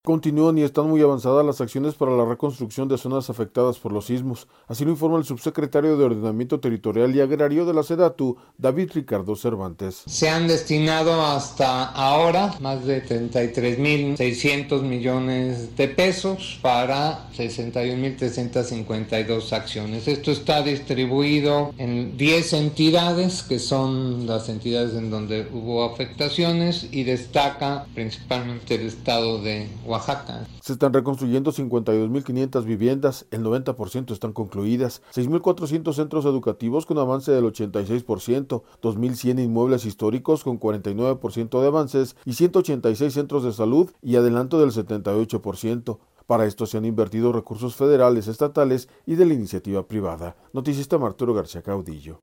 Continúan y están muy avanzadas las acciones para la reconstrucción de zonas afectadas por los sismos. Así lo informa el subsecretario de Ordenamiento Territorial y Agrario de la SEDATU, David Ricardo Cervantes. Se han destinado hasta ahora más de 33.600 millones de pesos para 61.352 acciones. Esto está distribuido en 10 entidades, que son las entidades en donde hubo afectaciones, y destaca principalmente el estado de Oaxaca. Se están reconstruyendo 52.500 viviendas, el 90% están concluidas, 6.400 centros educativos con avance del 86%, 2.100 inmuebles históricos con 49% de avances y 186 centros de salud y adelanto del 78%. Para esto se han invertido recursos federales, estatales y de la iniciativa privada. Noticista Arturo García Caudillo.